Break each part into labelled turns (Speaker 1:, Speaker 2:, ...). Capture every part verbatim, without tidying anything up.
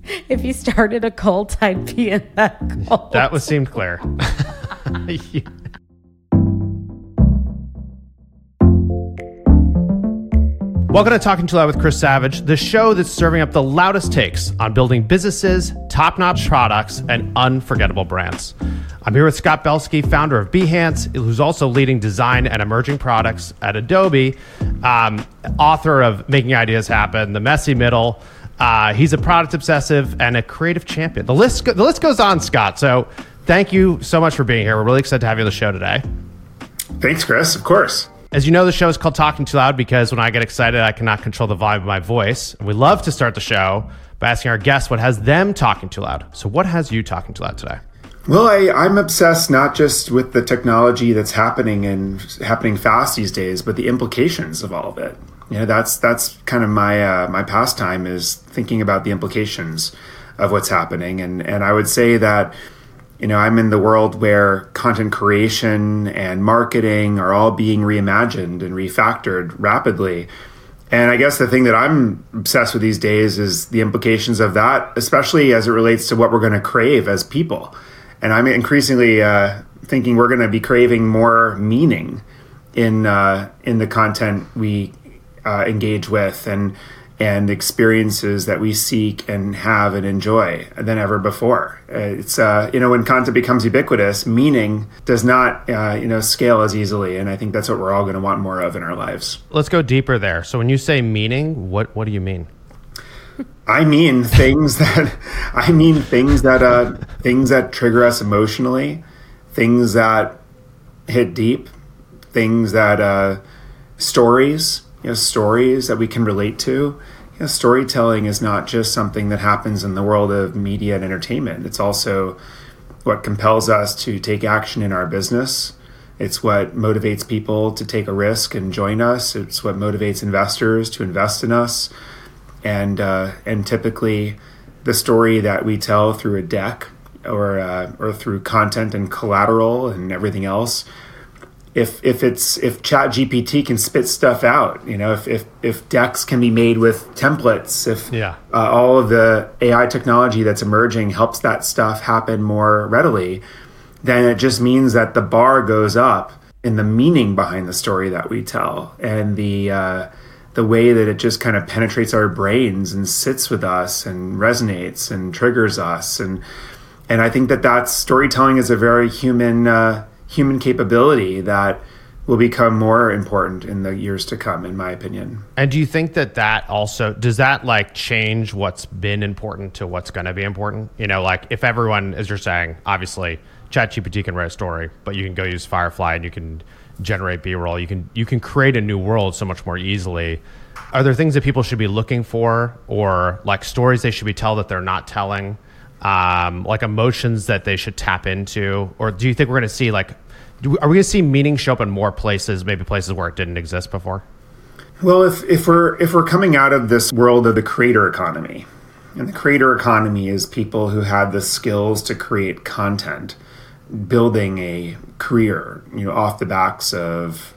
Speaker 1: If you started a cult, I'd be in that cult.
Speaker 2: That was seemed clear. Welcome to Talking Too Loud with Chris Savage, the show that's serving up the loudest takes on building businesses, top-notch products, and unforgettable brands. I'm here with Scott Belsky, founder of Behance, who's also leading design and emerging products at Adobe, um, author of Making Ideas Happen, The Messy Middle. Uh, he's a product obsessive and a creative champion. The list, go- the list goes on, Scott. So thank you so much for being here. We're really excited to have you on the show today.
Speaker 3: Thanks, Chris. Of course.
Speaker 2: As you know, the show is called Talking Too Loud because when I get excited, I cannot control the volume of my voice. And we love to start the show by asking our guests what has them talking too loud. So what has you talking too loud today?
Speaker 3: Well, I, I'm obsessed not just with the technology that's happening and happening fast these days, but the implications of all of it. You know, that's that's kind of my uh, my pastime is thinking about the implications of what's happening. And and I would say that, you know, I'm in the world where content creation and marketing are all being reimagined and refactored rapidly. And I guess the thing that I'm obsessed with these days is the implications of that, especially as it relates to what we're going to crave as people. And I'm increasingly uh, thinking we're going to be craving more meaning in uh, in the content we uh, engage with and and experiences that we seek and have and enjoy than ever before. It's, uh, you know, when content becomes ubiquitous, meaning does not, uh, you know, scale as easily. And I think that's what we're all going to want more of in our lives.
Speaker 2: Let's go deeper there. So when you say meaning, what, what do you mean?
Speaker 3: I mean things that, I mean things that, uh, things that trigger us emotionally, things that hit deep, things that, uh, stories, you know, stories that we can relate to. You know, storytelling is not just something that happens in the world of media and entertainment. It's also what compels us to take action in our business. It's what motivates people to take a risk and join us. It's what motivates investors to invest in us. And uh, and typically, the story that we tell through a deck or uh, or through content and collateral and everything else. If if it's if ChatGPT can spit stuff out, you know, if if, if decks can be made with templates, if
Speaker 2: yeah.
Speaker 3: uh, all of the A I technology that's emerging helps that stuff happen more readily, then it just means that the bar goes up in the meaning behind the story that we tell and the uh, the way that it just kind of penetrates our brains and sits with us and resonates and triggers us, and and I think that that's storytelling is a very human. Uh, human capability that will become more important in the years to come, in my opinion.
Speaker 2: And do you think that that also, does that like change what's been important to what's going to be important? You know, like if everyone, as you're saying, obviously ChatGPT can write a story, but you can go use Firefly and you can generate B-roll. You can, you can create a new world so much more easily. Are there things that people should be looking for, or like stories they should be telling that they're not telling? Um, like emotions that they should tap into? Or do you think we're going to see like, do, are we going to see meaning show up in more places, maybe places where it didn't exist before?
Speaker 3: Well, if, if we're if we're coming out of this world of the creator economy, and the creator economy is people who had the skills to create content, building a career, you know, off the backs of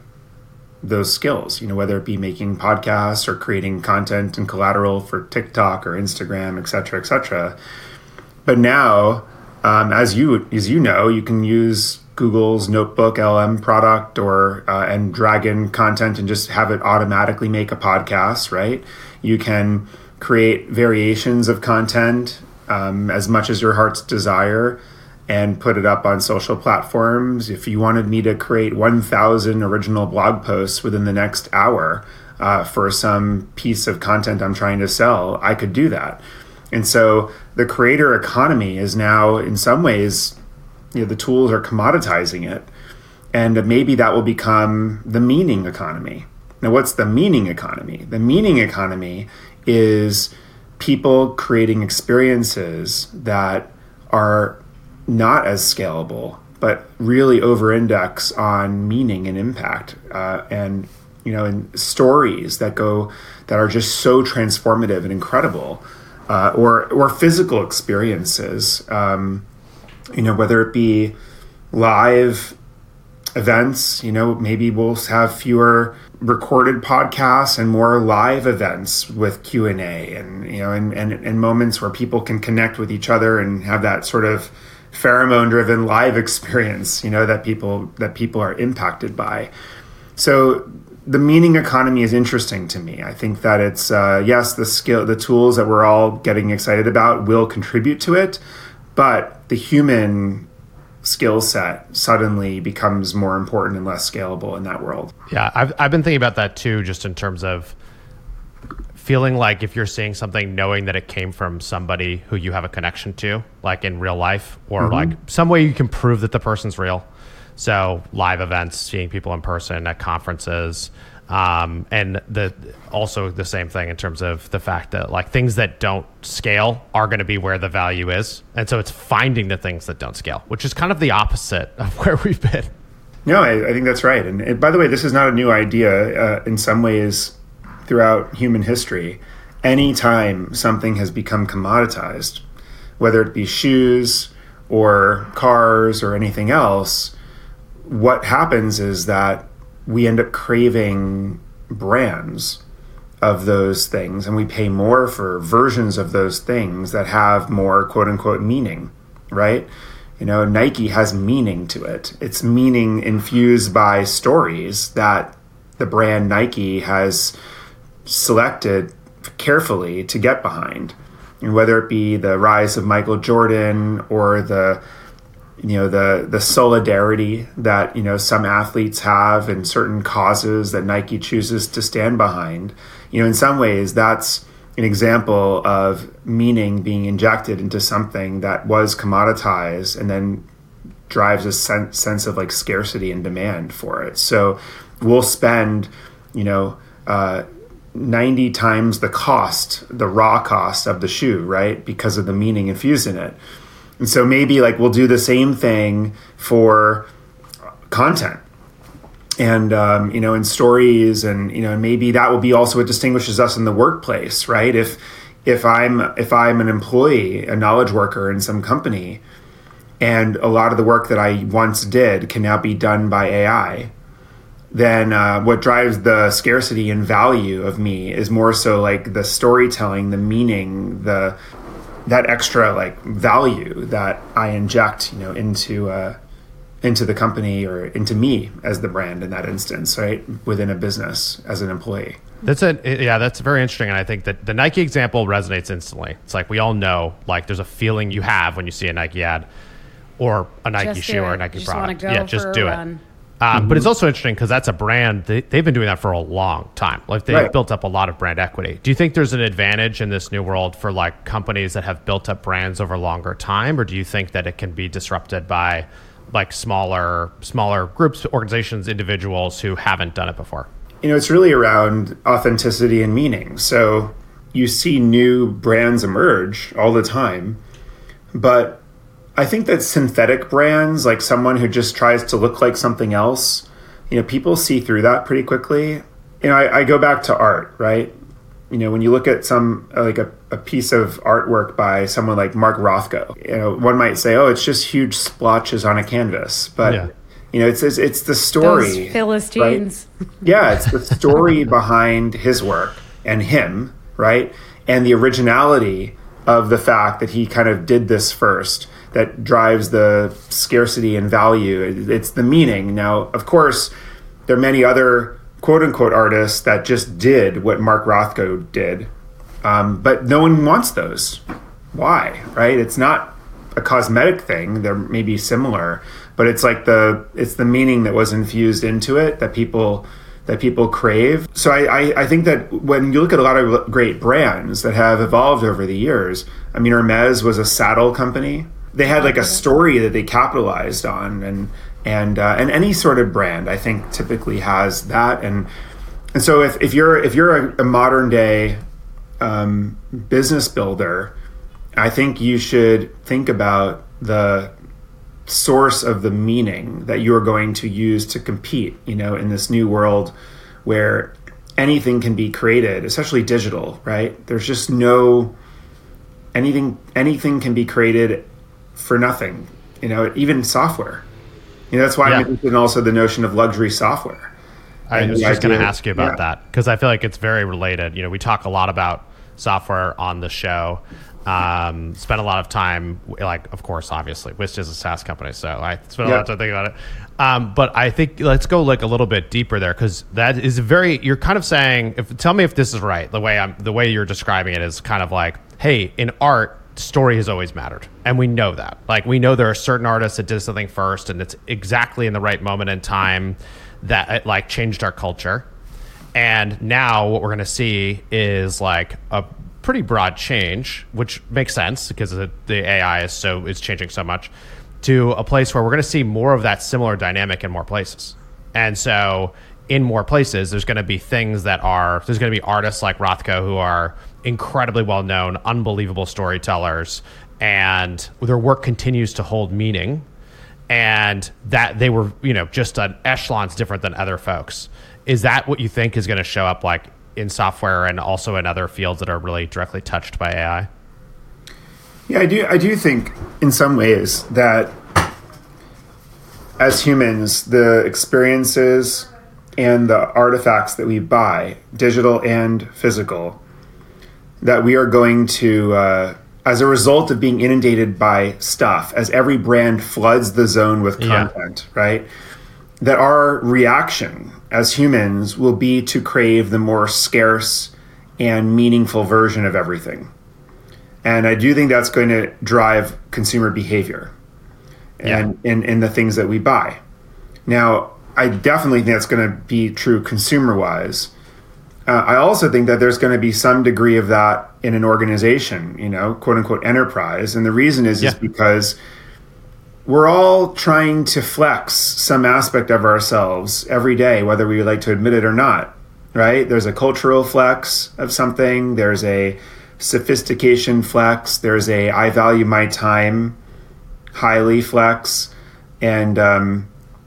Speaker 3: those skills, you know, whether it be making podcasts or creating content and collateral for TikTok or Instagram, et cetera, et cetera. But now, um, as you as you know, you can use Google's Notebook L M product or uh, and drag in content and just have it automatically make a podcast, right? You can create variations of content um, as much as your heart's desire and put it up on social platforms. If you wanted me to create one thousand original blog posts within the next hour uh, for some piece of content I'm trying to sell, I could do that. And so the creator economy is now, in some ways, you know, the tools are commoditizing it. And maybe that will become the meaning economy. Now, what's the meaning economy? The meaning economy is people creating experiences that are not as scalable, but really over-index on meaning and impact, uh, and you know, and stories that go that are just so transformative and incredible. Uh, or or physical experiences, um, you know, whether it be live events, you know, maybe we'll have fewer recorded podcasts and more live events with Q and A and, you know, and, and, and moments where people can connect with each other and have that sort of pheromone driven live experience, you know, that people, that people are impacted by. So the meaning economy is interesting to me. I think that it's, uh, yes, the skill, the tools that we're all getting excited about will contribute to it, but the human skill set suddenly becomes more important and less scalable in that world.
Speaker 2: Yeah, I've I've been thinking about that too, just in terms of feeling like if you're seeing something, knowing that it came from somebody who you have a connection to, like in real life, or mm-hmm. like some way you can prove that the person's real. So live events, seeing people in person at conferences, um, and the also the same thing in terms of the fact that like things that don't scale are going to be where the value is, and so it's finding the things that don't scale, which is kind of the opposite of where we've been.
Speaker 3: No, I, I think that's right. And, and by the way, this is not a new idea. Uh, in some ways, throughout human history, anytime something has become commoditized, whether it be shoes or cars or anything else, what happens is that we end up craving brands of those things, and we pay more for versions of those things that have more quote unquote meaning, right? You know, Nike has meaning to it. It's meaning infused by stories that the brand Nike has selected carefully to get behind. And whether it be the rise of Michael Jordan or the you know, the the solidarity that, you know, some athletes have in certain causes that Nike chooses to stand behind. You know, in some ways, that's an example of meaning being injected into something that was commoditized and then drives a sen- sense of like scarcity and demand for it. So we'll spend, you know, uh, ninety times the cost, the raw cost of the shoe, right? Because of the meaning infused in it. And so maybe like we'll do the same thing for content and, um, you know, in stories, and, you know, maybe that will be also what distinguishes us in the workplace, right? If, if I'm, if I'm an employee, a knowledge worker in some company, and a lot of the work that I once did can now be done by A I, then uh, what drives the scarcity and value of me is more so like the storytelling, the meaning, the that extra like value that I inject, you know, into uh, into the company or into me as the brand in that instance, right? Within a business as an employee.
Speaker 2: That's a yeah, that's very interesting, and I think that the Nike example resonates instantly. It's like we all know, like there's a feeling you have when you see a Nike ad or a Nike
Speaker 1: just
Speaker 2: shoe or a Nike
Speaker 1: just
Speaker 2: product.
Speaker 1: Go
Speaker 2: yeah, just do it.
Speaker 1: Run.
Speaker 2: Um,
Speaker 3: mm-hmm.
Speaker 2: But it's also interesting because that's a brand, they, they've been doing that for a long time. Like they've
Speaker 3: right.
Speaker 2: built up a lot of brand equity. Do you think there's an advantage in this new world for like companies that have built up brands over longer time? Or do you think that it can be disrupted by like smaller, smaller groups, organizations, individuals who haven't done it before?
Speaker 3: You know, it's really around authenticity and meaning. So you see new brands emerge all the time, but I think that synthetic brands, like someone who just tries to look like something else, you know, people see through that pretty quickly. You know, I, I go back to art, right? You know, when you look at some, like a, a piece of artwork by someone like Mark Rothko, you know, one might say, oh, it's just huge splotches on a canvas. But, yeah. you know, it's, it's it's the story.
Speaker 1: Those Philistines.
Speaker 3: Right? Yeah, it's the story behind his work and him, right? And the originality of the fact that he kind of did this first that drives the scarcity and value. It's the meaning. Now, of course, there are many other quote-unquote artists that just did what Mark Rothko did, um, but no one wants those. Why, right? It's not a cosmetic thing. They're maybe similar, but it's like the it's the meaning that was infused into it that people that people crave. So I, I, I think that when you look at a lot of great brands that have evolved over the years, I mean, Hermes was a saddle company. They had like a story that they capitalized on, and and uh, and any sort of brand, I think, typically has that. And and so if, if you're if you're a, a modern day um, business builder, I think you should think about the source of the meaning that you're going to use to compete. You know, in this new world where anything can be created, especially digital, right? There's just no anything anything can be created for nothing, you know, even software. You know, that's why yeah. I'm interested in also the notion of luxury software.
Speaker 2: I
Speaker 3: And
Speaker 2: was
Speaker 3: the
Speaker 2: just going to
Speaker 3: idea-
Speaker 2: ask you about
Speaker 3: yeah.
Speaker 2: that because I feel like it's very related. You know, we talk a lot about software on the show. Um, spend a lot of time, like, of course, obviously, Wisp is a SaaS company, so I spend a
Speaker 3: Yeah.
Speaker 2: lot of time thinking about it. Um, but I think let's go like a little bit deeper there because that is very. You're kind of saying, if tell me if this is right. The way I'm, the way you're describing it is kind of like, hey, in art, story has always mattered, and we know that. Like, we know there are certain artists that did something first, and it's exactly in the right moment in time that it like changed our culture. And now what we're going to see is like a pretty broad change, which makes sense because the, the A I is so is changing so much, to a place where we're going to see more of that similar dynamic in more places. And so in more places, there's going to be things that are, there's going to be artists like Rothko who are incredibly well known, unbelievable storytellers, and their work continues to hold meaning. And that they were, you know, just an echelons different than other folks. Is that what you think is going to show up like in software and also in other fields that are really directly touched by A I?
Speaker 3: Yeah, I do. I do think, in some ways, that as humans, the experiences and the artifacts that we buy, digital and physical, that we are going to, uh, as a result of being inundated by stuff, as every brand floods the zone with
Speaker 2: Yeah.
Speaker 3: content, right? That our reaction as humans will be to crave the more scarce and meaningful version of everything. And I do think that's going to drive consumer behavior and in, in the things that we buy. Now, I definitely think that's going to be true consumer-wise. Uh, I also think that there's going to be some degree of that in an organization, you know, quote-unquote enterprise. And the reason is,
Speaker 2: Yeah.
Speaker 3: is because we're all trying to flex some aspect of ourselves every day, whether we would like to admit it or not, right? There's a cultural flex of something. There's a sophistication flex. There's a I value my time highly flex. And, um,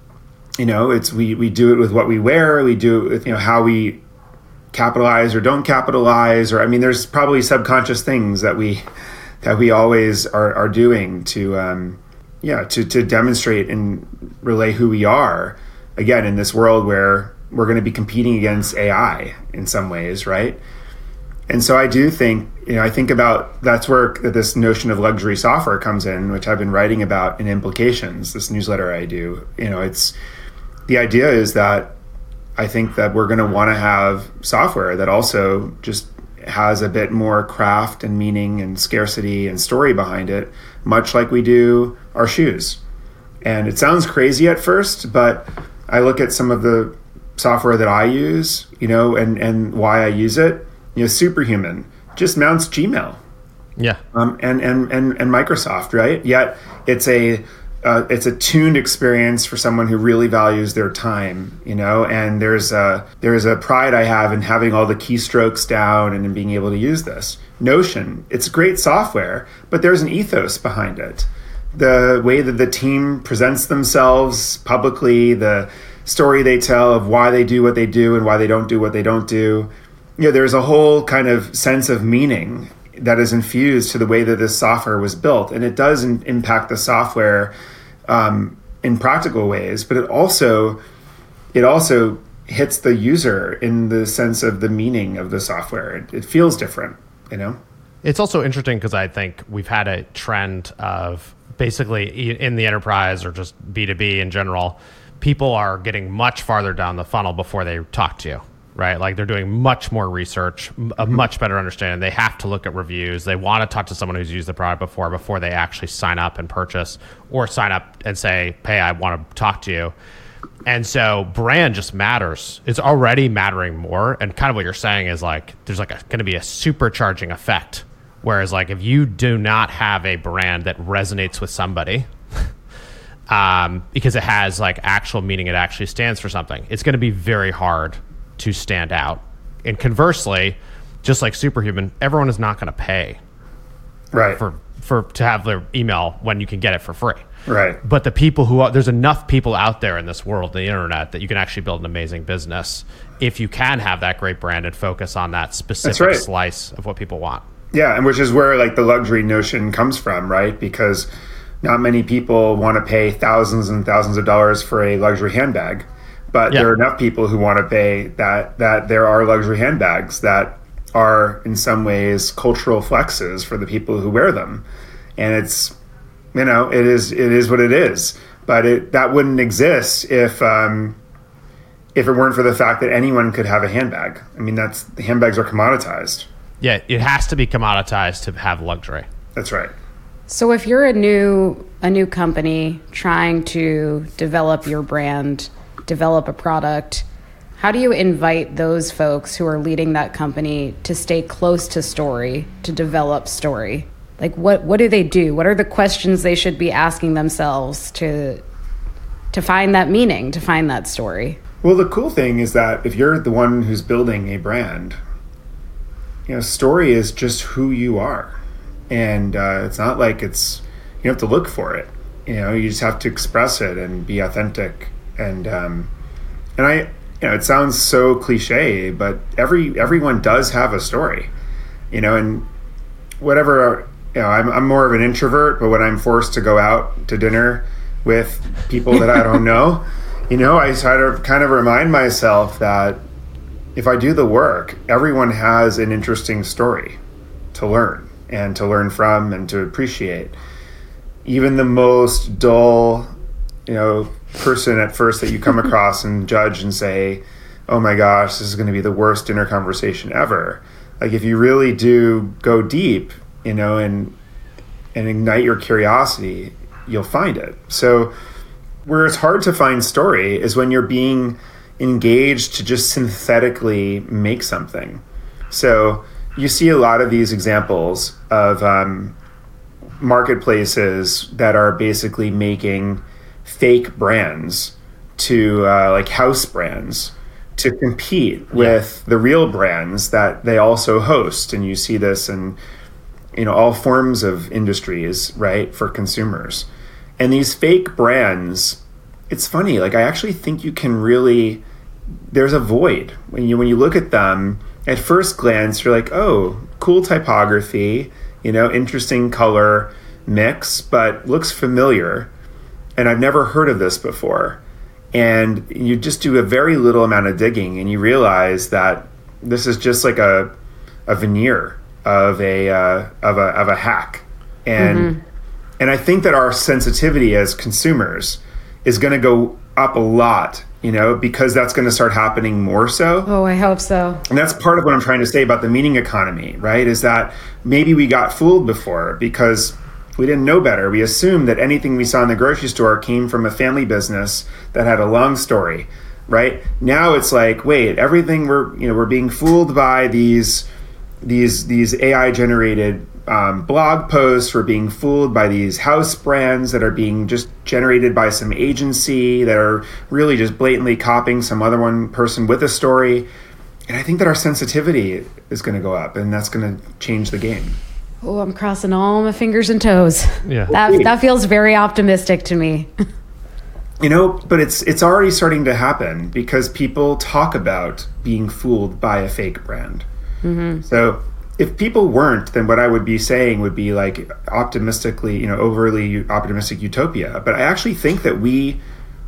Speaker 3: you know, it's we, we do it with what we wear. We do it with, you know, how we capitalize or don't capitalize. Or, I mean, there's probably subconscious things that we that we always are, are doing to, um, yeah, to, to demonstrate and relay who we are, again, in this world where we're going to be competing against A I in some ways, right? And so I do think, you know, I think about that's where this notion of luxury software comes in, which I've been writing about in Implications, this newsletter I do. You know, it's the idea is that I think that we're going to want to have software that also just has a bit more craft and meaning and scarcity and story behind it, much like we do our shoes. And it sounds crazy at first, but I look at some of the software that I use, you know, and, and why I use it. You know, Superhuman just mounts Gmail,
Speaker 2: Yeah.
Speaker 3: um, and, and and and Microsoft, right? Yet it's a uh, it's a tuned experience for someone who really values their time, you know. And there's a there's a pride I have in having all the keystrokes down and in being able to use this. Notion, it's great software, but there's an ethos behind it. The way that the team presents themselves publicly, the story they tell of why they do what they do and why they don't do what they don't do. You know, there's a whole kind of sense of meaning that is infused to the way that this software was built. And it does in, impact the software um, in practical ways, but it also it also hits the user in the sense of the meaning of the software. It, it feels different, you know?
Speaker 2: It's also interesting because I think we've had a trend of basically in the enterprise or just B two B in general, people are getting much farther down the funnel before they talk to you, right? Like they're doing much more research, a much better understanding. They have to look at reviews. They want to talk to someone who's used the product before, before they actually sign up and purchase or sign up and say, hey, I want to talk to you. And so brand just matters. It's already mattering more. And kind of what you're saying is like, there's like going to be a supercharging effect. Whereas like if you do not have a brand that resonates with somebody, um, because it has like actual meaning, it actually stands for something, it's going to be very hard to stand out. And conversely, just like Superhuman, everyone is not going to pay
Speaker 3: Right.
Speaker 2: for, for to have their email when you can get it for free.
Speaker 3: Right.
Speaker 2: But the people who are, there's enough people out there in this world, the internet, that you can actually build an amazing business if you can have that great brand and focus on that specific
Speaker 3: right.
Speaker 2: slice of what people want.
Speaker 3: Yeah, and which is where like the luxury notion comes from, right? Because not many people want to pay thousands and thousands of dollars for a luxury handbag, but
Speaker 2: Yeah.
Speaker 3: there are enough people who want to pay that that there are luxury handbags that are in some ways cultural flexes for the people who wear them. And it's, you know, it is it is what it is. But it that wouldn't exist if um, if it weren't for the fact that anyone could have a handbag. I mean, that's the handbags are commoditized.
Speaker 2: Yeah, it has to be commoditized to have luxury.
Speaker 3: That's right.
Speaker 1: So if you're a new a new company trying to develop your brand, develop a product, how do you invite those folks who are leading that company to stay close to story, to develop story? Like what what do they do? What are the questions they should be asking themselves to to find that meaning, to find that story?
Speaker 3: Well, the cool thing is that if you're the one who's building a brand, you know, story is just who you are. And uh, it's not like it's, you have to look for it. You know, you just have to express it and be authentic. And, um, and I, you know, it sounds so cliche, but every, everyone does have a story, you know, and whatever, you know, I'm, I'm more of an introvert, but when I'm forced to go out to dinner with people that I don't know, you know, I try to kind of remind myself that if I do the work, everyone has an interesting story to learn and to learn from and to appreciate. Even the most dull, you know, person at first that you come across and judge and say, oh my gosh, this is going to be the worst dinner conversation ever. Like if you really do go deep, you know, and and ignite your curiosity, you'll find it. So where it's hard to find story is when you're being engaged to just synthetically make something. So you see a lot of these examples of um, marketplaces that are basically making fake brands to uh, like house brands to compete with yeah. the real brands that they also host. And you see this in, you know, all forms of industries, right, for consumers. And these fake brands, it's funny, like I actually think you can really, there's a void. When you when you look at them, at first glance, you're like, oh, cool typography, you know, interesting color mix, but looks familiar. And I've never heard of this before. And you just do a very little amount of digging and you realize that this is just like a a veneer of a uh, of a of a hack. And mm-hmm. and I think that our sensitivity as consumers is going to go up a lot, you know, because that's going to start happening more so.
Speaker 1: Oh, I hope so.
Speaker 3: And that's part of what I'm trying to say about the meaning economy, right? Is that maybe we got fooled before because we didn't know better. We assumed that anything we saw in the grocery store came from a family business that had a long story, right? Now it's like, wait, everything we're, you know, we're being fooled by these, these, these A I generated um, blog posts. We're being fooled by these house brands that are being just generated by some agency that are really just blatantly copying some other one person with a story. And I think that our sensitivity is going to go up, and that's going to change the game.
Speaker 1: Oh, I'm crossing all my fingers and toes.
Speaker 2: Yeah.
Speaker 1: That that feels very optimistic to me.
Speaker 3: You know, but it's it's already starting to happen because people talk about being fooled by a fake brand. Mm-hmm. So if people weren't, then what I would be saying would be like optimistically, you know, overly optimistic utopia. But I actually think that we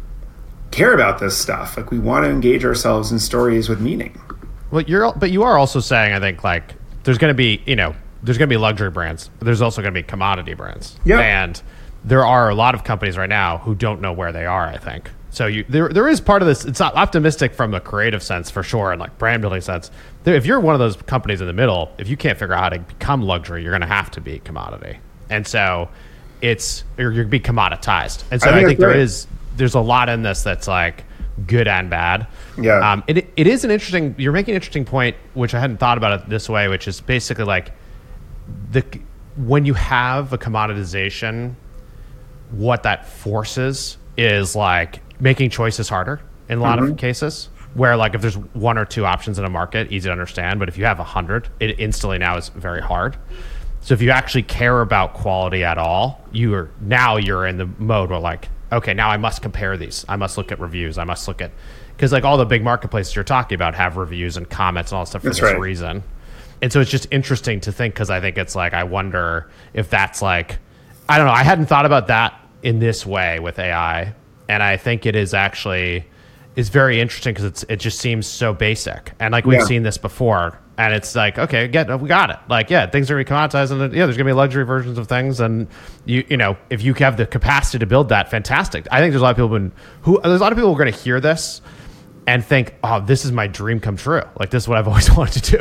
Speaker 3: care about this stuff. Like we want to engage ourselves in stories with meaning.
Speaker 2: Well, you're, but you are also saying, I think, like there's going to be, you know, there's going to be luxury brands, but there's also going to be commodity brands.
Speaker 3: Yeah.
Speaker 2: And there are a lot of companies right now who don't know where they are, I think. So you, there, there is part of this. It's not optimistic from a creative sense for sure, and like brand building sense. There, if you're one of those companies in the middle, if you can't figure out how to become luxury, you're going to have to be commodity. And so it's, you're, you're be commoditized. And so I think, I think there right. is, there's a lot in this that's like good and bad.
Speaker 3: Yeah.
Speaker 2: Um, it, it is an interesting, you're making an interesting point, which I hadn't thought about it this way, which is basically like the, when you have a commoditization, what that forces is like making choices harder in a lot mm-hmm. of cases, where like if there's one or two options in a market, easy to understand, but if you have a hundred, it instantly now is very hard. So if you actually care about quality at all, you are now you're in the mode where like, okay, now I must compare these. I must look at reviews. I must look at, because like all the big marketplaces you're talking about have reviews and comments and all that stuff for
Speaker 3: that's
Speaker 2: this
Speaker 3: right.
Speaker 2: reason. And so it's just interesting to think, because I think it's like, I wonder if that's like, I don't know, I hadn't thought about that in this way with A I. And I think it is actually, is very interesting because it's it just seems so basic, and like we've
Speaker 3: Yeah.
Speaker 2: seen this before, and it's like, okay, get we got it. Like, yeah, things are gonna be commoditized, and yeah, there's gonna be luxury versions of things, and you you know, if you have the capacity to build that, fantastic. I think there's a lot of people who, who there's a lot of people who are gonna hear this and think, oh, this is my dream come true. Like, this is what I've always wanted to do.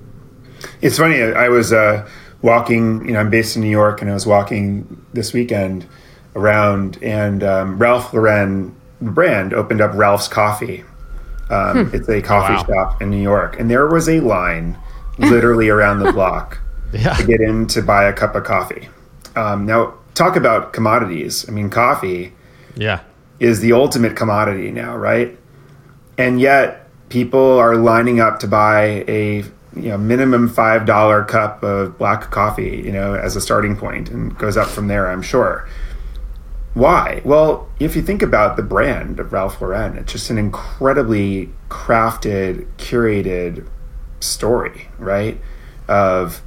Speaker 3: It's funny. I was uh, walking. You know, I'm based in New York, and I was walking this weekend around, and um, Ralph Lauren brand opened up Ralph's Coffee. Um, It's a coffee
Speaker 2: Wow.
Speaker 3: shop in New York, and there was a line literally around the block
Speaker 2: Yeah.
Speaker 3: to get in to buy a cup of coffee. Um, now, talk about commodities. I mean, coffee
Speaker 2: Yeah.
Speaker 3: is the ultimate commodity now, right? And yet, people are lining up to buy a you know minimum five dollar cup of black coffee, you know, as a starting point, and goes up from there, I'm sure. Why? Well, if you think about the brand of Ralph Lauren, it's just an incredibly crafted, curated story, right? Of,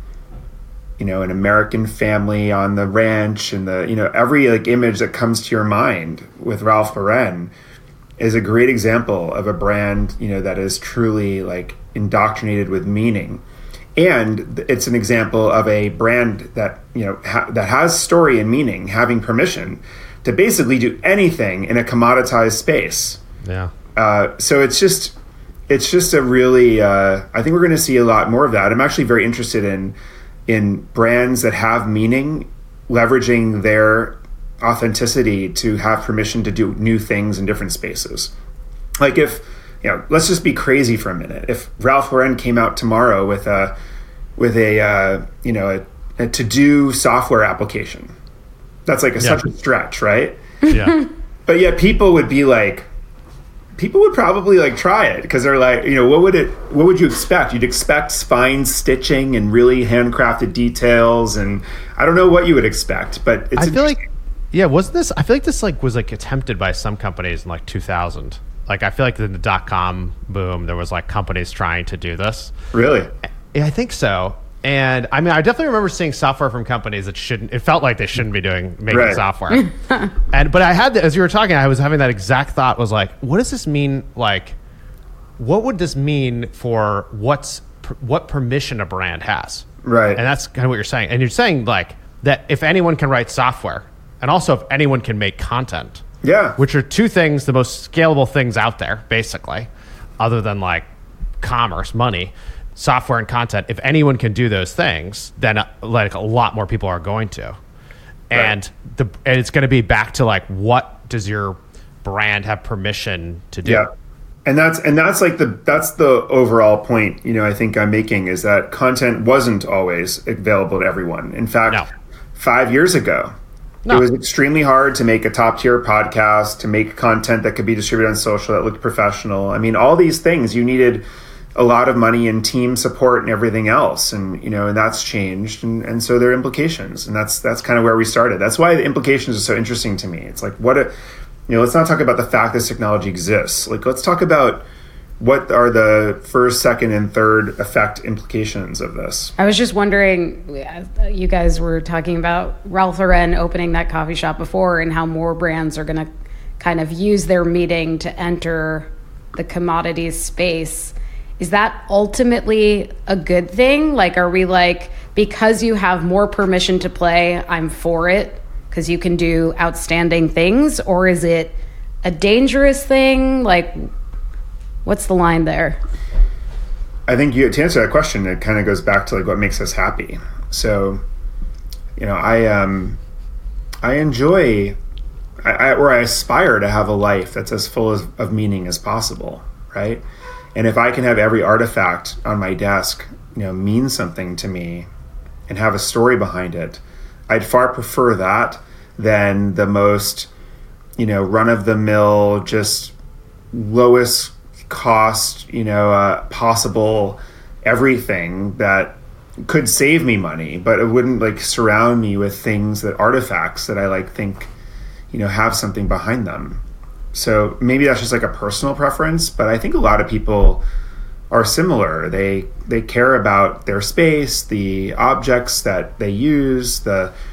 Speaker 3: you know, an American family on the ranch, and the, you know, every like image that comes to your mind with Ralph Lauren is a great example of a brand, you know, that is truly like indoctrinated with meaning. And it's an example of a brand that, you know, ha- that has story and meaning, having permission to basically do anything in a commoditized space.
Speaker 2: Yeah.
Speaker 3: Uh, so it's just, it's just a really, uh, I think we're going to see a lot more of that. I'm actually very interested in, in brands that have meaning, leveraging their authenticity to have permission to do new things in different spaces. Like if, you know, let's just be crazy for a minute. If Ralph Lauren came out tomorrow with a, with a, uh, you know, a, a to-do software application, that's like a,
Speaker 2: Yeah.
Speaker 3: such a stretch, right?
Speaker 2: Yeah.
Speaker 3: But yet people would be like, people would probably like try it because they're like, you know, what would it, what would you expect? You'd expect fine stitching and really handcrafted details, and I don't know what you would expect, but it's
Speaker 2: I feel like,
Speaker 3: interesting.
Speaker 2: yeah, wasn't this? I feel like this like was like attempted by some companies in like two thousand. Like, I feel like in the dot com boom, there was like companies trying to do this.
Speaker 3: Really?
Speaker 2: Yeah, I think so. And I mean, I definitely remember seeing software from companies that shouldn't. It felt like they shouldn't be doing making
Speaker 3: Right.
Speaker 2: software. And but I had the, as you were talking, I was having that exact thought. Was like, what does this mean? Like, what would this mean for what's what permission a brand has?
Speaker 3: Right.
Speaker 2: And that's kind of what you're saying. And you're saying like that if anyone can write software, and also if anyone can make content,
Speaker 3: Yeah.
Speaker 2: which are two things, the most scalable things out there, basically, other than like commerce, money, software and content. If anyone can do those things, then uh, like a lot more people are going to. And the and it's going to be back to like, what does your brand have permission to do?
Speaker 3: Yeah. And that's and that's like the that's the overall point, you know, I think I'm making, is that content wasn't always available to everyone. In fact,
Speaker 2: No.
Speaker 3: five years ago,
Speaker 2: No.
Speaker 3: it was extremely hard to make a top tier podcast, to make content that could be distributed on social that looked professional. I mean, all these things, you needed a lot of money and team support and everything else, and you know, and that's changed, and, and so there are implications, and that's that's kind of where we started. That's why the implications are so interesting to me. It's like, what a, you know, let's not talk about the fact this technology exists. Like, let's talk about what are the first, second, and third effect implications of this.
Speaker 1: I was just wondering, you guys were talking about Ralph Lauren opening that coffee shop before, and how more brands are going to kind of use their meeting to enter the commodities space. Is that ultimately a good thing? Like, are we like, because you have more permission to play, I'm for it because you can do outstanding things? Or is it a dangerous thing? Like, what's the line there?
Speaker 3: I think you, to answer that question, it kind of goes back to like what makes us happy. So, you know, I um, I enjoy, I, I, or I aspire to have a life that's as full of, of meaning as possible, right? And if I can have every artifact on my desk, you know, mean something to me and have a story behind it, I'd far prefer that than the most, you know, run-of-the-mill, just lowest cost, you know, uh, possible everything that could save me money, but it wouldn't like surround me with things that artifacts that I like think, you know, have something behind them. So maybe that's just like a personal preference, but I think a lot of people are similar. They they care about their space, the objects that they use, the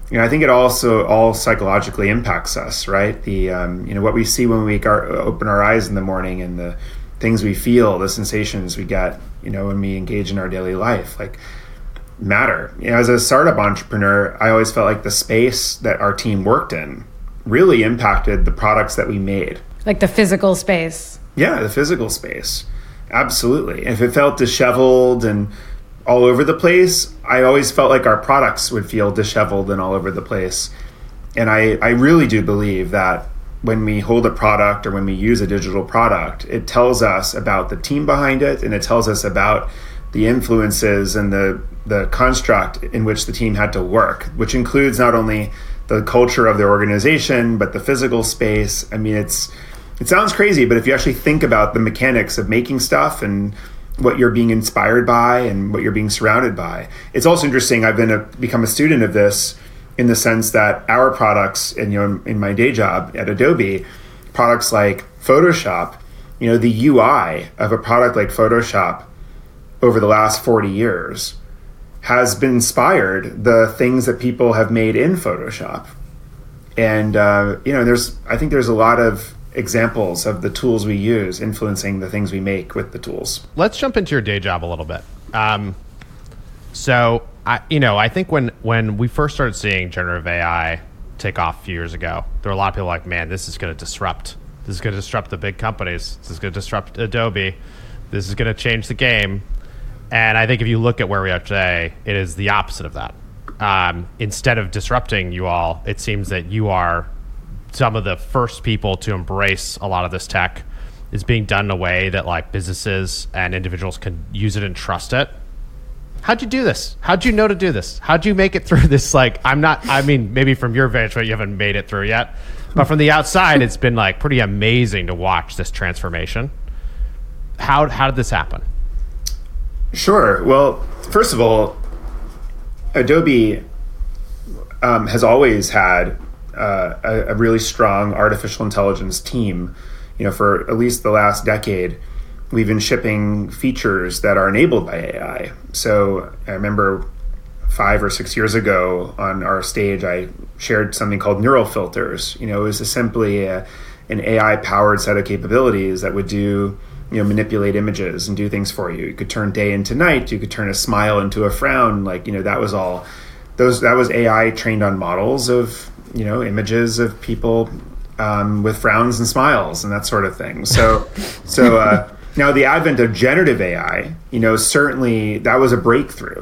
Speaker 3: you know, I think it also all psychologically impacts us, right? The um, you know, what we see when we our, open our eyes in the morning, and the things we feel, the sensations we get, you know, when we engage in our daily life, like matter. You know, as a startup entrepreneur, I always felt like the space that our team worked in really impacted the products that we made.
Speaker 1: Like the physical space.
Speaker 3: Yeah, the physical space. Absolutely. If it felt disheveled and all over the place, I always felt like our products would feel disheveled and all over the place. And I, I really do believe that when we hold a product or when we use a digital product, it tells us about the team behind it, and it tells us about the influences and the, the construct in which the team had to work, which includes not only the culture of the organization, but the physical space. I mean, it's it sounds crazy, but if you actually think about the mechanics of making stuff and what you're being inspired by and what you're being surrounded by. It's also interesting. I've been a, become a student of this in the sense that our products, and you know, in, in my day job at Adobe, products like Photoshop, you know, the U I of a product like Photoshop over the last forty years has been inspired the things that people have made in Photoshop. And, uh, you know, there's, I think there's a lot of examples of the tools we use influencing the things we make with the tools.
Speaker 2: Let's jump into your day job a little bit. Um, so, I, you know, I think when, when we first started seeing generative A I take off a few years ago, there were a lot of people like, man, this is going to disrupt. This is going to disrupt the big companies. This is going to disrupt Adobe. This is going to change the game. And I think if you look at where we are today, it is the opposite of that. Um, instead of disrupting you all, it seems that you are some of the first people to embrace a lot of this tech. Is being done in a way that like businesses and individuals can use it and trust it. How'd you do this? How'd you know to do this? How'd you make it through this? Like, I'm not, I mean, maybe from your vantage point, you haven't made it through yet, but from the outside, it's been like pretty amazing to watch this transformation. How, how did this happen?
Speaker 3: Sure. Well, first of all, Adobe um, has always had uh, a, a really strong artificial intelligence team. You know, for at least the last decade, we've been shipping features that are enabled by A I. So I remember five or six years ago on our stage, I shared something called neural filters. You know, it was simply a, an A I-powered set of capabilities that would do, you know, manipulate images and do things for you. You could turn day into night. You could turn a smile into a frown. Like, you know, that was all. Those that was A I trained on models of, you know, images of people um, with frowns and smiles and that sort of thing. So, so uh, now the advent of generative A I, you know, certainly that was a breakthrough.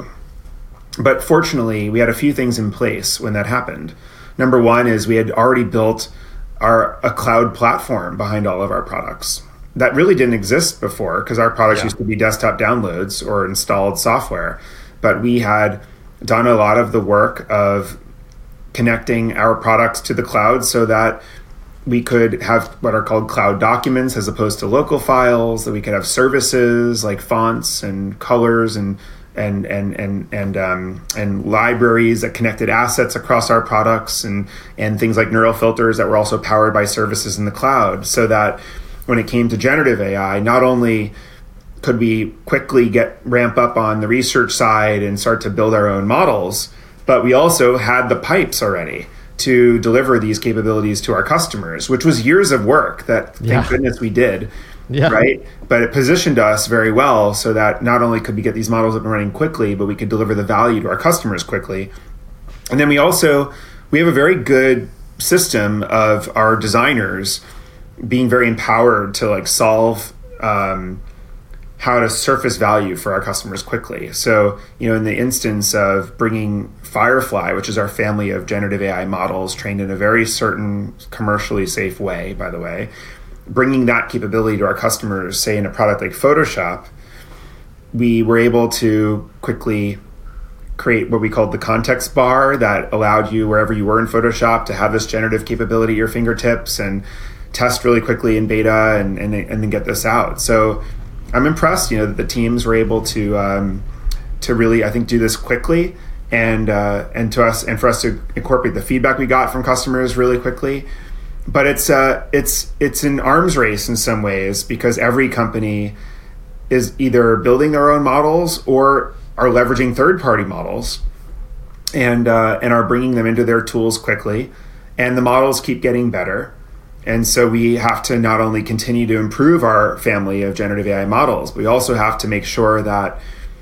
Speaker 3: But fortunately, we had a few things in place when that happened. Number one is we had already built our a cloud platform behind all of our products. That really didn't exist before because our products yeah. used to be desktop downloads or installed software. But we had done a lot of the work of connecting our products to the cloud so that we could have what are called cloud documents as opposed to local files, that we could have services like fonts and colors and and and and and um, and libraries that connected assets across our products, and and things like neural filters that were also powered by services in the cloud, so that when it came to generative A I, not only could we quickly get ramp up on the research side and start to build our own models, but we also had the pipes already to deliver these capabilities to our customers, which was years of work that thank
Speaker 2: yeah.
Speaker 3: goodness we did,
Speaker 2: yeah.
Speaker 3: right? But it positioned us very well so that not only could we get these models up and running quickly, but we could deliver the value to our customers quickly. And then we also, we have a very good system of our designers being very empowered to like solve um, how to surface value for our customers quickly. So, you know, in the instance of bringing Firefly, which is our family of generative A I models trained in a very certain commercially safe way, by the way, bringing that capability to our customers, say in a product like Photoshop, we were able to quickly create what we called the context bar that allowed you, wherever you were in Photoshop, to have this generative capability at your fingertips and test really quickly in beta and, and, and then get this out. So I'm impressed, you know, that the teams were able to um, to really, I think, do this quickly, and uh, and to us and for us to incorporate the feedback we got from customers really quickly. But it's uh, it's it's an arms race in some ways, because every company is either building their own models or are leveraging third-party models. and uh, and are bringing them into their tools quickly, and the models keep getting better. And so we have to not only continue to improve our family of generative A I models, but we also have to make sure that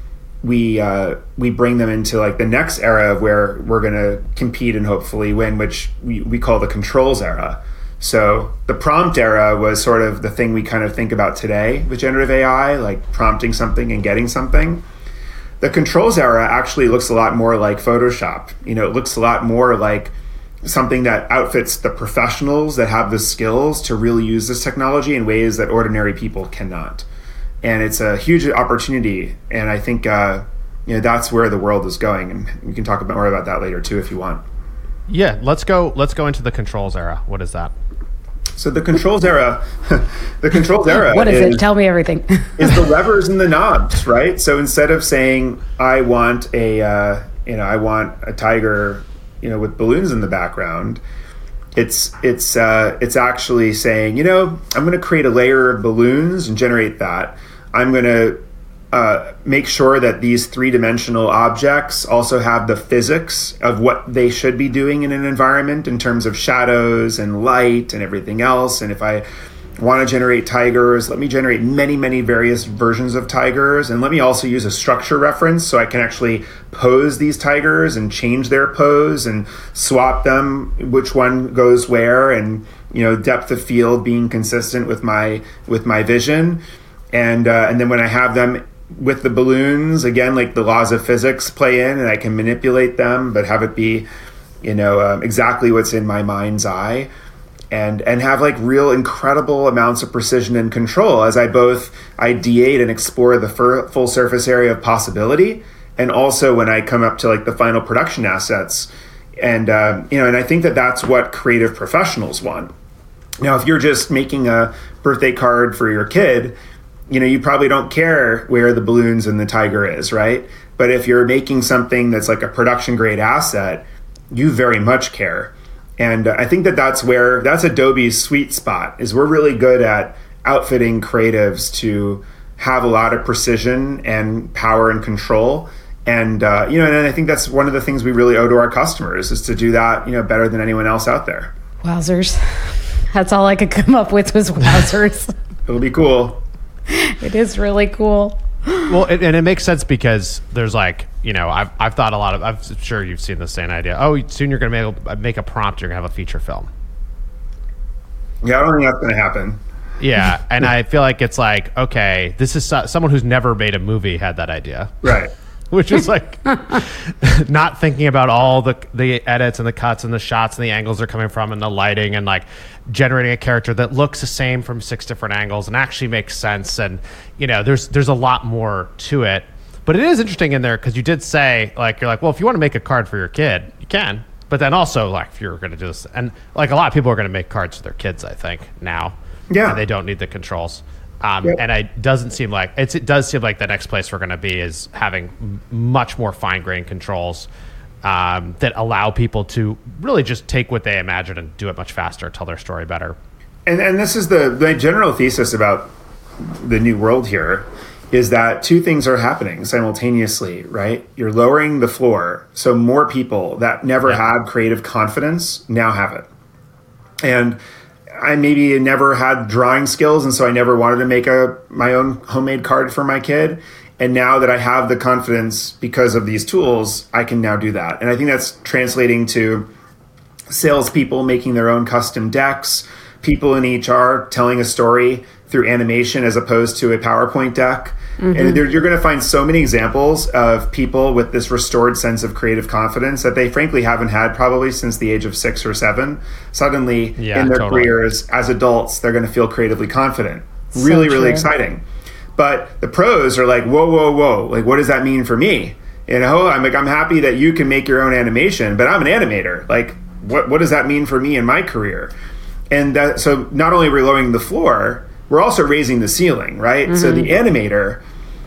Speaker 3: we uh, we bring them into like the next era of where we're going to compete and hopefully win, which we, we call the controls era. So the prompt era was sort of the thing we kind of think about today with generative A I, like prompting something and getting something. The controls era actually looks a lot more like Photoshop. You know, it looks a lot more like something that outfits the professionals that have the skills to really use this technology in ways that ordinary people cannot. And it's a huge opportunity. And I think, uh, you know, that's where the world is going. And we can talk about more about that later too, if you want.
Speaker 2: Yeah, let's go. Let's go into the controls era. What is that?
Speaker 3: So the controls era, the controls era.
Speaker 1: What is, is it? Tell me everything.
Speaker 3: Is the levers and the knobs, right? So instead of saying, I want a, uh, you know, I want a tiger, you know, with balloons in the background, it's it's uh, it's actually saying, you know, I'm going to create a layer of balloons and generate that. I'm going to uh, make sure that these three-dimensional objects also have the physics of what they should be doing in an environment in terms of shadows and light and everything else. And if I want to generate tigers, let me generate many, many various versions of tigers. And let me also use a structure reference so I can actually pose these tigers and change their pose and swap them, which one goes where, and, you know, depth of field being consistent with my with my vision. And uh, and then when I have them with the balloons, again, like the laws of physics play in, and I can manipulate them, but have it be, you know, um, exactly what's in my mind's eye. And and have like real incredible amounts of precision and control as I both ideate and explore the fur, full surface area of possibility, and also when I come up to like the final production assets. And uh, you know, and I think that that's what creative professionals want. Now, if you're just making a birthday card for your kid, you know, you probably don't care where the balloons and the tiger is, right? But if you're making something that's like a production grade asset, you very much care. And I think that that's where, that's Adobe's sweet spot, is we're really good at outfitting creatives to have a lot of precision and power and control. And, uh, you know, and I think that's one of the things we really owe to our customers, is to do that, you know, better than anyone else out there.
Speaker 1: Wowzers. That's all I could come up with was wowzers.
Speaker 3: It'll be cool.
Speaker 1: It is really cool.
Speaker 2: Well, it, and it makes sense because there's like, you know, I've, I've thought a lot of, I'm sure you've seen the same idea. Oh, soon you're going to make, make a prompt, you're going to have a feature film.
Speaker 3: Yeah, I don't think that's going to happen.
Speaker 2: Yeah, and I feel like it's like, okay, this is so, someone who's never made a movie had that idea.
Speaker 3: Right.
Speaker 2: Which is like not thinking about all the the edits and the cuts and the shots and the angles they're coming from and the lighting and like generating a character that looks the same from six different angles and actually makes sense. And, you know, there's there's a lot more to it. But it is interesting in there because you did say, like, you're like, well, if you want to make a card for your kid, you can. But then also, like, if you're going to do this, and like a lot of people are going to make cards for their kids, I think, now.
Speaker 3: Yeah.
Speaker 2: And they don't need the controls. Um,
Speaker 3: Yep.
Speaker 2: And it doesn't seem like it's, it does seem like the next place we're going to be is having m- much more fine grained controls um, that allow people to really just take what they imagine and do it much faster, tell their story better.
Speaker 3: And and this is the, the general thesis about the new world here, is that two things are happening simultaneously, right? You're lowering the floor, so more people that never
Speaker 2: Yeah.
Speaker 3: had creative confidence now have it. And I maybe never had drawing skills, and so I never wanted to make a my own homemade card for my kid. And now that I have the confidence because of these tools, I can now do that. And I think that's translating to salespeople making their own custom decks, people in H R telling a story through animation as opposed to a PowerPoint deck. Mm-hmm. And there, you're going to find so many examples of people with this restored sense of creative confidence that they frankly haven't had probably since the age of six or seven. Suddenly,
Speaker 2: Yeah,
Speaker 3: in their
Speaker 2: totally.
Speaker 3: careers as adults, they're going to feel creatively confident.
Speaker 1: So
Speaker 3: really, really
Speaker 1: true.
Speaker 3: exciting. But the pros are like, whoa, whoa, whoa. Like, what does that mean for me? You know, I'm like, I'm happy that you can make your own animation, but I'm an animator. Like, what, what does that mean for me in my career? And that, so not only are we lowering the floor, we're also raising the ceiling, right? Mm-hmm. So the animator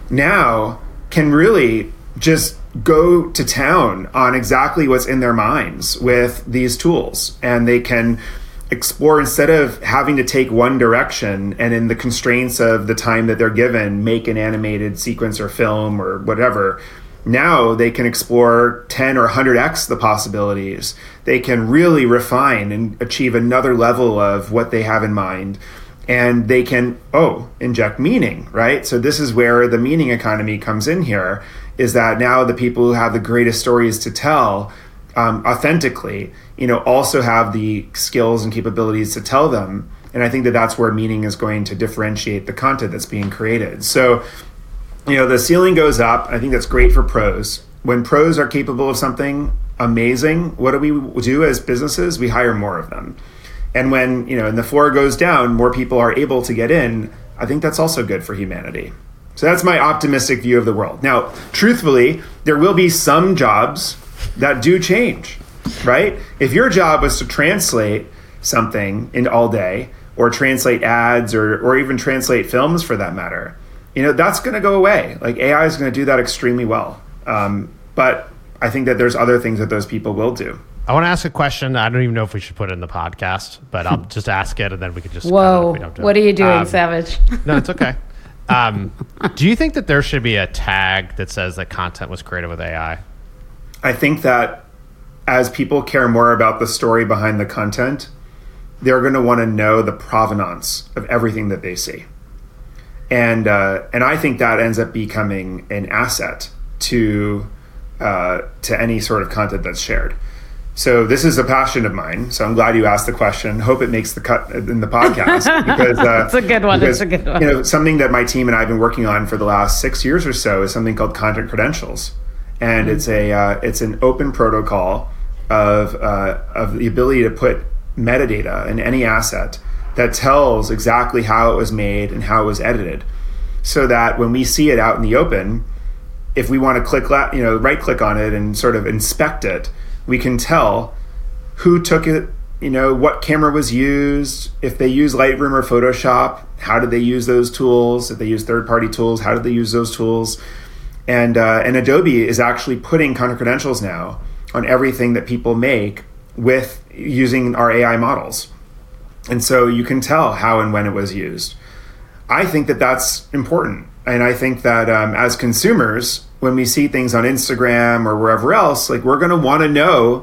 Speaker 3: now can really just go to town on exactly what's in their minds with these tools. And they can explore, instead of having to take one direction and in the constraints of the time that they're given, make an animated sequence or film or whatever. Now they can explore ten or one hundred x the possibilities. They can really refine and achieve another level of what they have in mind. And they can, oh, inject meaning, right? So this is where the meaning economy comes in here, is that now the people who have the greatest stories to tell um, authentically, you know, also have the skills and capabilities to tell them. And I think that that's where meaning is going to differentiate the content that's being created. So, you know, the ceiling goes up. I think that's great for pros. When pros are capable of something amazing, what do we do as businesses? We hire more of them. And when, you know, and the floor goes down, more people are able to get in. I think that's also good for humanity. So that's my optimistic view of the world. Now, truthfully, there will be some jobs that do change, right? If your job was to translate something in all day, or translate ads, or or even translate films for that matter, you know, that's going to go away. Like A I is going to do that extremely well. Um, but I think that there's other things that those people will do.
Speaker 2: I want to ask a question. I don't even know if we should put it in the podcast, but I'll just ask it and then we could just.
Speaker 1: Whoa!
Speaker 2: Do
Speaker 1: what
Speaker 2: it.
Speaker 1: are you doing,
Speaker 2: um,
Speaker 1: Savage?
Speaker 2: No, it's okay. Um, do you think that there should be a tag that says that content was created with A I?
Speaker 3: I think that as people care more about the story behind the content, they're going to want to know the provenance of everything that they see. And uh, and I think that ends up becoming an asset to uh, to any sort of content that's shared. So this is a passion of mine. So I'm glad you asked the question. Hope it makes the cut in the podcast because uh,
Speaker 1: it's a good one.
Speaker 3: Because,
Speaker 1: it's a good one.
Speaker 3: You know, something that my team and I have been working on for the last six years or so is something called content credentials, and mm-hmm. it's a uh, it's an open protocol of uh, of the ability to put metadata in any asset that tells exactly how it was made and how it was edited, so that when we see it out in the open, if we want to click, la- you know, right click on it and sort of inspect it, we can tell who took it, you know, what camera was used, if they use Lightroom or Photoshop, how did they use those tools, if they use third-party tools, how did they use those tools, and uh, and Adobe is actually putting content credentials now on everything that people make with using our A I models. And so you can tell how and when it was used. I think that that's important. And I think that um, as consumers, when we see things on Instagram or wherever else, like we're going to want to know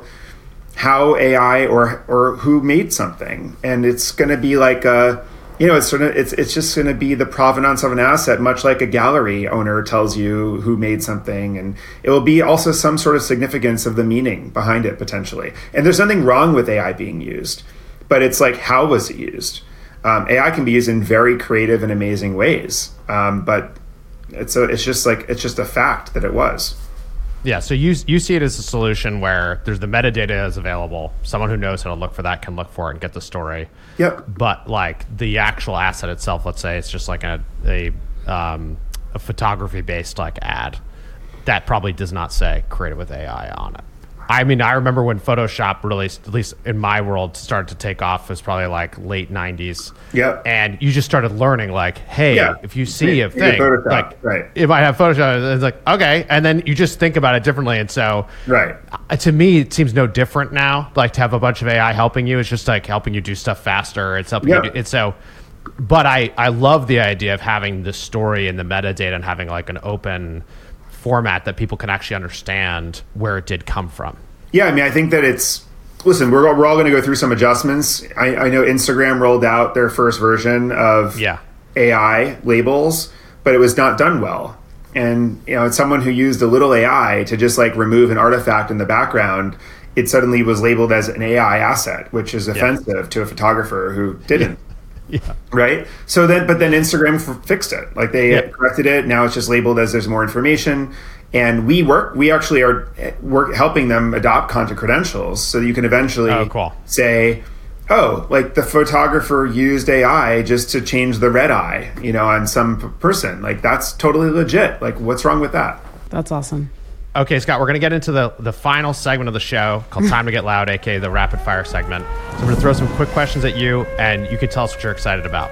Speaker 3: how A I or or who made something. And it's going to be like a, you know, it's sort of, it's it's just going to be the provenance of an asset, much like a gallery owner tells you who made something. And it will be also some sort of significance of the meaning behind it potentially. And there's nothing wrong with A I being used, but it's like, how was it used? Um, A I can be used in very creative and amazing ways, um, but it's a, it's just like it's just a fact that it was.
Speaker 2: Yeah, so you you see it as a solution where there's the metadata is available. Someone who knows how to look for that can look for it and get the story.
Speaker 3: Yep.
Speaker 2: But like the actual asset itself, let's say it's just like a a, um, a photography based like ad that probably does not say created with A I on it. I mean, I remember when Photoshop really, at least in my world, started to take off. It was probably like late nineties.
Speaker 3: Yeah.
Speaker 2: And you just started learning, like, hey, yeah. if you see a thing, like,
Speaker 3: right.
Speaker 2: if I have Photoshop, it's like, okay. And then you just think about it differently. And so,
Speaker 3: right.
Speaker 2: uh, to me, it seems no different now. Like to have a bunch of A I helping you, it's just like helping you do stuff faster. It's helping
Speaker 3: yeah.
Speaker 2: you do, it's so, but I, I love the idea of having the story and the metadata and having like an open format that people can actually understand where it did come from.
Speaker 3: Yeah, I mean, I think that it's, listen, we're, we're all going to go through some adjustments. I, I know Instagram rolled out their first version of
Speaker 2: yeah.
Speaker 3: A I labels, but it was not done well. And, you know, it's someone who used a little A I to just like remove an artifact in the background. It suddenly was labeled as an A I asset, which is offensive yeah. to a photographer who didn't.
Speaker 2: Yeah. yeah.
Speaker 3: Right. So then, but then Instagram f- fixed it. Like they
Speaker 2: yeah.
Speaker 3: corrected it. Now it's just labeled as there's more information. And we work, we actually are work helping them adopt content credentials so that you can eventually
Speaker 2: oh, cool.
Speaker 3: say, oh, like the photographer used A I just to change the red eye, you know, on some p- person. Like that's totally legit. Like what's wrong with that?
Speaker 1: That's awesome.
Speaker 2: Okay, Scott, we're going to get into the, the final segment of the show called Time to Get Loud, a k a the rapid fire segment. So I'm going to throw some quick questions at you, and you can tell us what you're excited about.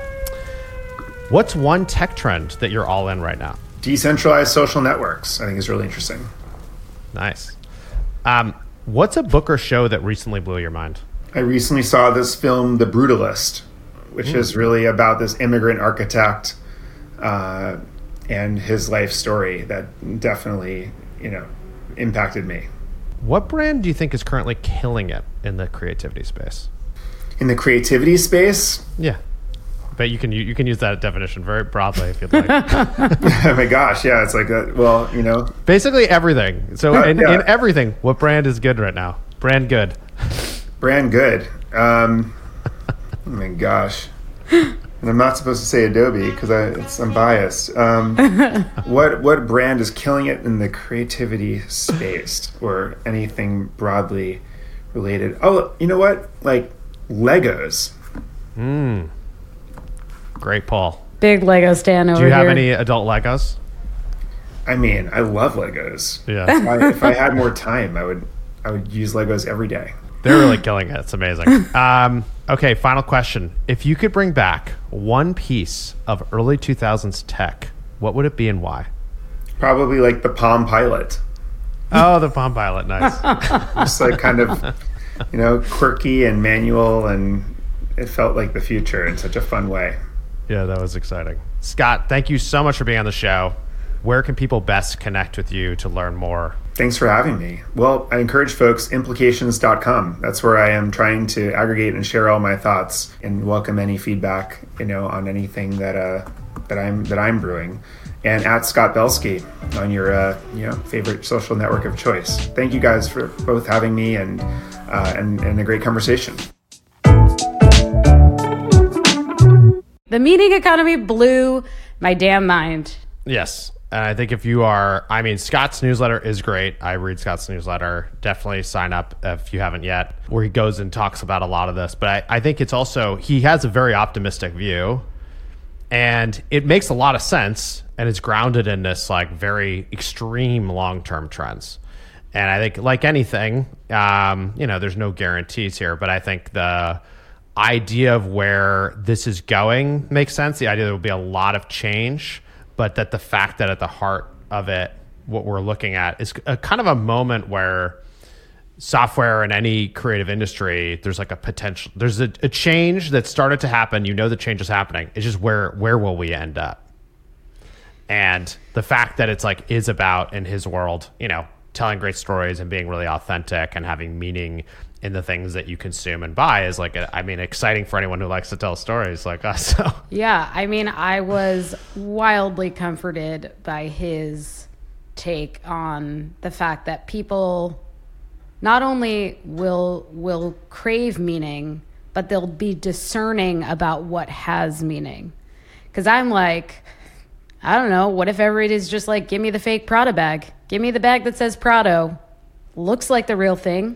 Speaker 2: What's one tech trend that you're all in right now?
Speaker 3: Decentralized social networks, I think is really interesting.
Speaker 2: Nice. Um, what's a book or show that recently blew your mind?
Speaker 3: I recently saw this film, The Brutalist, which mm. is really about this immigrant architect uh, and his life story that definitely you know, impacted me.
Speaker 2: What brand do you think is currently killing it in the creativity space?
Speaker 3: In the creativity space?
Speaker 2: Yeah. But you can you, you can use that definition very broadly if you'd like.
Speaker 3: Oh my gosh, yeah, it's like that. Well, you know,
Speaker 2: basically everything. So in,
Speaker 3: yeah.
Speaker 2: in everything, what brand is good right now? Brand good.
Speaker 3: Brand good. Um, oh my gosh, and I'm not supposed to say Adobe because I it's, I'm biased. Um, what what brand is killing it in the creativity space or anything broadly related? Oh, you know what? Like Legos.
Speaker 2: Hmm. Great, Paul.
Speaker 1: Big Lego stand over
Speaker 2: here. Do you have
Speaker 1: here.
Speaker 2: any adult Legos?
Speaker 3: I mean, I love Legos.
Speaker 2: Yeah.
Speaker 3: If I, if I had more time, I would I would use Legos every day.
Speaker 2: They're really killing it. It's amazing. Um, okay, final question. If you could bring back one piece of early two thousands tech, what would it be and why?
Speaker 3: Probably like the Palm Pilot.
Speaker 2: Oh, the Palm Pilot. Nice.
Speaker 3: Just like kind of, you know, quirky and manual, and it felt like the future in such a fun way.
Speaker 2: Yeah, that was exciting. Scott, thank you so much for being on the show. Where can people best connect with you to learn more?
Speaker 3: Thanks for having me. Well, I encourage folks, implications dot com. That's where I am trying to aggregate and share all my thoughts and welcome any feedback, you know, on anything that uh, that I'm that I'm brewing. And at Scott Belsky on your uh, you know favorite social network of choice. Thank you guys for both having me and uh, and, and a great conversation.
Speaker 1: The meeting economy blew my damn mind.
Speaker 2: Yes. And I think if you are, I mean, Scott's newsletter is great. I read Scott's newsletter. Definitely sign up if you haven't yet, where he goes and talks about a lot of this. But I, I think it's also, he has a very optimistic view, and it makes a lot of sense. And it's grounded in this like very extreme long-term trends. And I think like anything, um, you know, there's no guarantees here, but I think the idea of where this is going makes sense. The idea there will be a lot of change, but that the fact that at the heart of it, what we're looking at is a kind of a moment where software in any creative industry, there's like a potential, there's a, a change that started to happen. You know, the change is happening. It's just where, where will we end up? And the fact that it's like, is about in his world, you know, telling great stories and being really authentic and having meaning in the things that you consume and buy is like, a, I mean, exciting for anyone who likes to tell stories like us. So.
Speaker 1: Yeah, I mean, I was wildly comforted by his take on the fact that people not only will will crave meaning, but they'll be discerning about what has meaning. Because I'm like, I don't know, what if everybody's just like, give me the fake Prada bag. Give me the bag that says Prado. Looks like the real thing.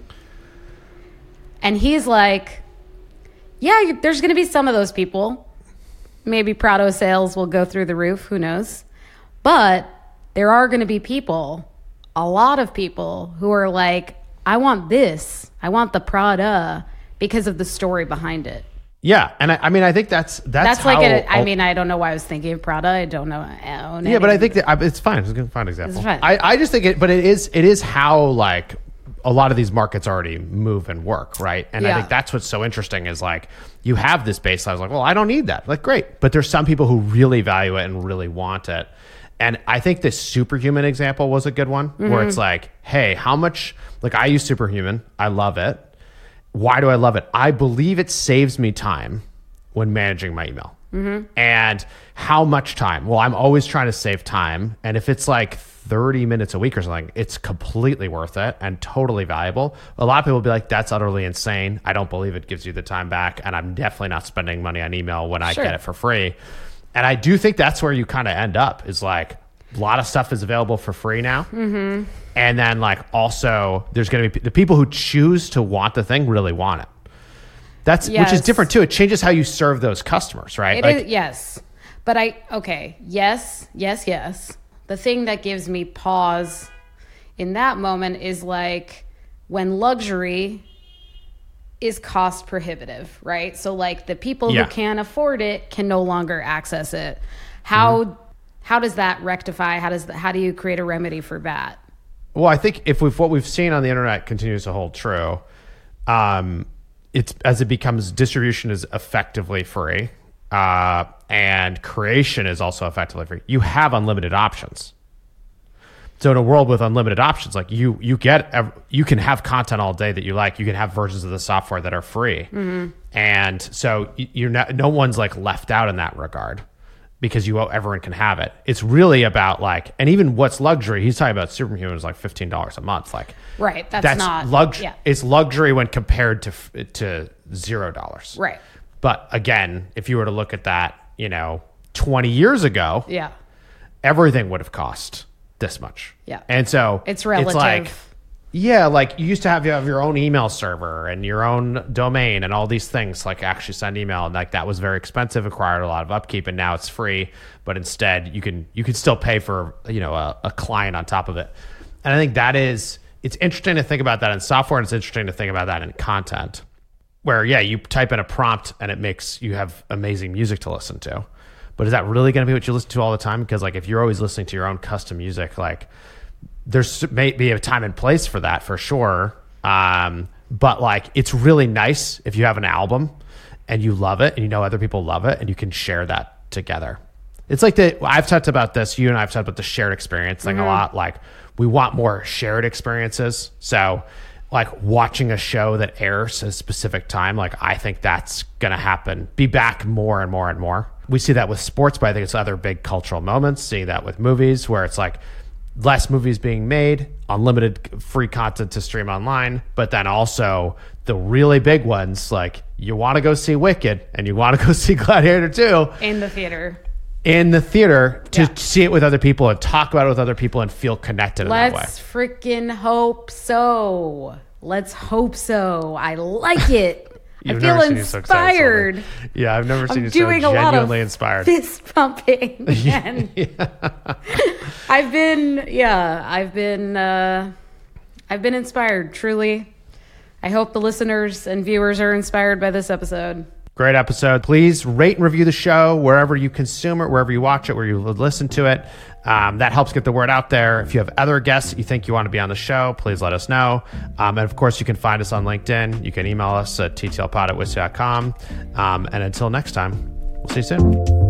Speaker 1: And he's like, yeah, there's going to be some of those people. Maybe Prado sales will go through the roof. Who knows? But there are going to be people, a lot of people, who are like, I want this. I want the Prada because of the story behind it.
Speaker 2: Yeah. And I, I mean, I think that's, that's,
Speaker 1: that's
Speaker 2: how,
Speaker 1: like, a, I mean, I don't know why I was thinking of Prada. I don't know. I own
Speaker 2: yeah, but I think
Speaker 1: anything.
Speaker 2: that it's fine. It's a fine example.
Speaker 1: It's fine.
Speaker 2: I, I just think it, but it is, it is how like, a lot of these markets already move and work, right? And
Speaker 1: Yeah.
Speaker 2: I think that's what's so interesting is like you have this baseline. I was like, well, I don't need that. Like, great. But there's some people who really value it and really want it. And I think this Superhuman example was a good one
Speaker 1: Mm-hmm.
Speaker 2: where it's like, hey, how much, like I use Superhuman. I love it. Why do I love it? I believe it saves me time when managing my email. Mm-hmm. And how much time? Well, I'm always trying to save time. And if it's like thirty minutes a week or something, it's completely worth it and totally valuable. A lot of people will be like, that's utterly insane. I don't believe it gives you the time back. And I'm definitely not spending money on email when I
Speaker 1: Sure.
Speaker 2: get it for free. And I do think that's where you kind of end up is like a lot of stuff is available for free now. Mm-hmm. And then like also there's going to be the people who choose to want the thing really want it. That's, which is
Speaker 1: Yes.
Speaker 2: different too. It changes how you serve those customers, right?
Speaker 1: It
Speaker 2: like,
Speaker 1: is, yes. But I, okay, yes, yes, yes. The thing that gives me pause in that moment is like when luxury is cost prohibitive, right? So like the people
Speaker 2: Yeah.
Speaker 1: who can't afford it can no longer access it. How mm-hmm. how does that rectify? How does the, how do you create a remedy for that?
Speaker 2: Well, I think if we've, what we've seen on the internet continues to hold true, um, it's as it becomes distribution is effectively free, uh, and creation is also effectively free. You have unlimited options. So in a world with unlimited options, like you, you get, ev- you can have content all day that you like. You can have versions of the software that are free, mm-hmm. and so you- you're not, no one's like left out in that regard because you everyone can have it. It's really about like, and even what's luxury. He's talking about Superhuman is like fifteen dollars a month. Like,
Speaker 1: right? That's,
Speaker 2: that's
Speaker 1: not
Speaker 2: luxury.
Speaker 1: Yeah.
Speaker 2: It's luxury when compared to f- to zero dollars.
Speaker 1: Right.
Speaker 2: But again, if you were to look at that, you know, twenty years ago,
Speaker 1: Yeah.
Speaker 2: everything would have cost this much.
Speaker 1: Yeah.
Speaker 2: And so
Speaker 1: It's relative.
Speaker 2: It's like, yeah, like you used to have you have your own email server and your own domain and all these things, like actually send email, and like that was very expensive, required a lot of upkeep, and now it's free. But instead, you can you can still pay for, you know, a, a client on top of it. And I think that is, it's interesting to think about that in software, and it's interesting to think about that in content, where yeah, you type in a prompt and it makes you have amazing music to listen to. But is that really going to be what you listen to all the time? Because like if you're always listening to your own custom music, like there's may be a time and place for that for sure. Um, but like it's really nice if you have an album and you love it and you know other people love it and you can share that together. It's like the, I've talked about this, you and I have talked about the shared experience thing mm-hmm. a lot. Like we want more shared experiences. So like watching a show that airs at a specific time, like I think that's going to happen, be back more and more and more. We see that with sports, but I think it's other big cultural moments. See that with movies where it's like less movies being made, unlimited free content to stream online, but then also the really big ones, like you want to go see Wicked and you want to go see Gladiator two.
Speaker 1: In the theater.
Speaker 2: In the theater to
Speaker 1: Yeah.
Speaker 2: see it with other people and talk about it with other people and feel connected in that way.
Speaker 1: Let's freaking hope so. Let's hope so. I like it. I
Speaker 2: You've
Speaker 1: feel
Speaker 2: never seen you so excited,
Speaker 1: inspired.
Speaker 2: Sylvie. Yeah, I've never seen
Speaker 1: I'm
Speaker 2: you so
Speaker 1: doing a lot
Speaker 2: genuinely
Speaker 1: of
Speaker 2: inspired.
Speaker 1: fist pumping. And I've been, yeah, I've been, uh, I've been inspired. Truly, I hope the listeners and viewers are inspired by this episode.
Speaker 2: Great episode. Please rate and review the show wherever you consume it, wherever you watch it, where you listen to it. Um, that helps get the word out there. If you have other guests that you think you want to be on the show, please let us know. Um, and of course, you can find us on LinkedIn. You can email us at t t l pod at wisty dot com. Um, and until next time, we'll see you soon.